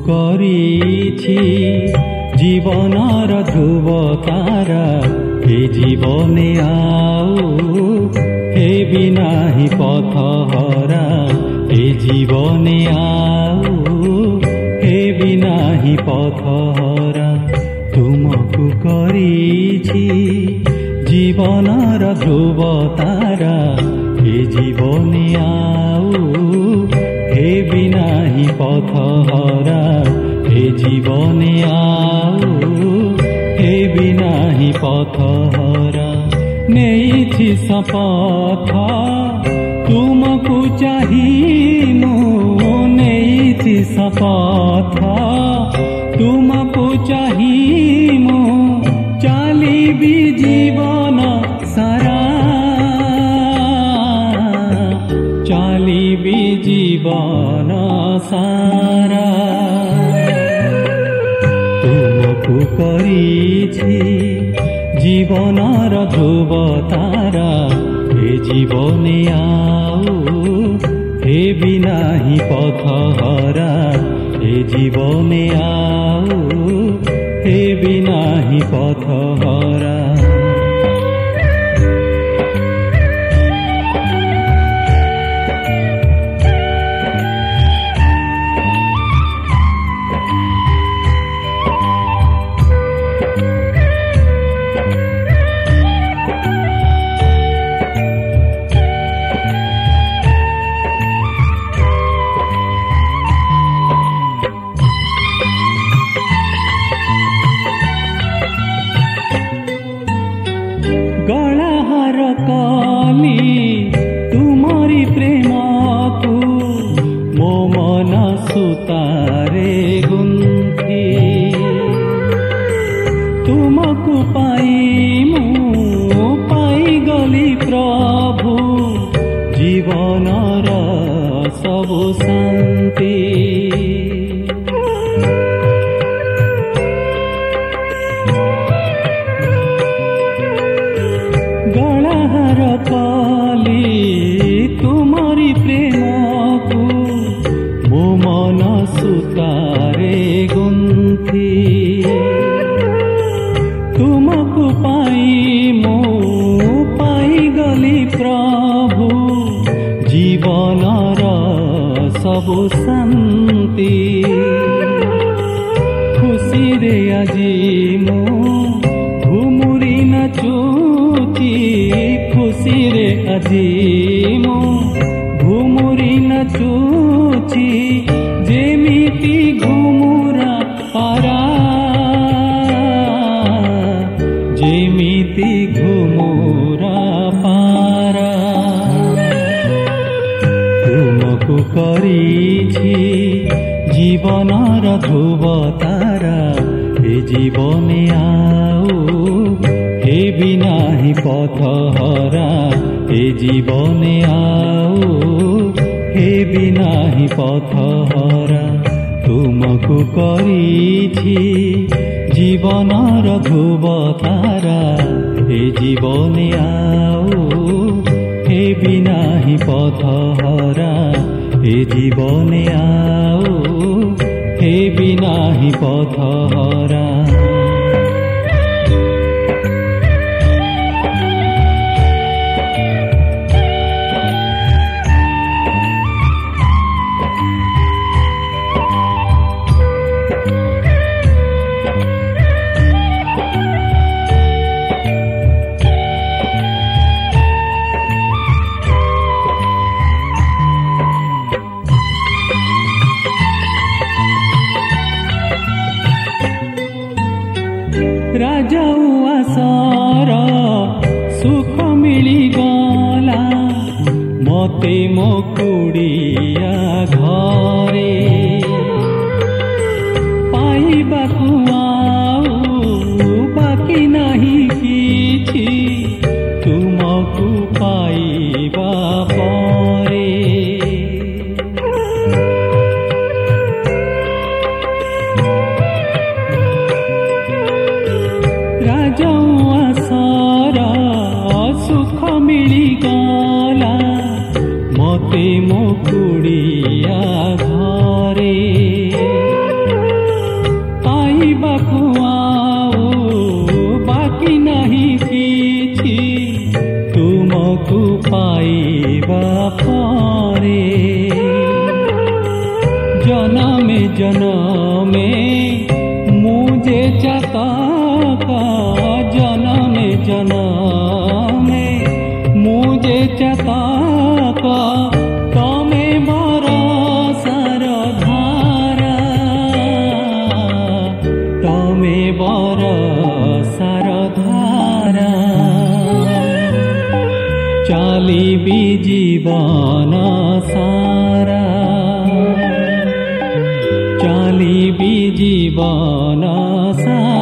କରିଛି ଜୀବନର ଧ୍ରୁବ ତାରା ଏ ଜୀବନେ ଆଉ ହେବି ନାହିଁ ପଥହରା ଏ ଜୀବନେ ଆଉ ହେବି ନାହିଁ ପଥହରା ତୁମକୁ କରିଛି ଜୀବନର ଧ୍ରୁବ ତାରା ଏ ଜୀବନେ ଆଉ ହେବି ନାହିଁ ପଥହରା ଏ ଜୀବନେ ଆଉ ହେବି ନାହିଁ ପଥହରା ନେଇଛି ଶପଥ ତୁମକୁ ଚାହିଁ ମୁଁ ନେଇଛି ଶପଥ ତୁମକୁ ଚାହିଁ ମୁଁ ଚାଲିବି ଜୀବନ ସାରା ଚାଲିବି ଜୀବନ ସାରା ତୁମକୁ କରିଛି ଜୀବନର ଧ୍ରୁବ ତାରା ଏ ଜୀବନେ ଆଉ ହେବି ନାହିଁ ପଥହରା ଏ ଜୀବନେ ଆଉ ହେବି ନାହିଁ ପଥହରା गलाहार काली तुमरी प्रेमकु मो मन सुतारे गुंथी तुमको पाई मु पाई गली प्रभु जीवनर सबु शांति गलाहार काली तुमरी प्रेमकु मो मन सुतारे गुंथी तुमको पाई मो पाई गली प्रभु जीवनर सबु शांति खुशी रे आजी मो घुमुरी नाचुची खुशी रे आजी मो घुमुरी नाचुची जेमिति घुमुरा पारा जेमिति घुमुरा पारा तुमको କରିଛି ଜୀବନର ଧ୍ରୁବ ତାରା ଏ ଜୀବନେ ଆଉ ହେବି ନାହିଁ ପଥହରା ଏ ଜୀବନେ ଆଉ ହେବି ନାହିଁ ପଥହରା ତୁମକୁ କରିଛି ଜୀବନର ଧ୍ରୁବ ତାରା ଏ ଜୀବନେ ଆଉ ହେବି ନାହିଁ ପଥହରା ଏ ଜୀବନେ ଆଉ ହେବି ନାହିଁ ପଥହରା राजा आसार सुख मिलिगला मते मो कुड़िया घरे पाइबाकु आउ बाकी नहीं किछि तुमको पाइबा परे आसारा सुख मिलिगला मते मो कुड़िया घरे मरिबा परे जनमे जनमे मुझे चातका जनमे जनमे मुझे चातका तमे बरसार धारा तमे बरसार धारा चालिबी जीवन सारा चालिबी जीवन सारा।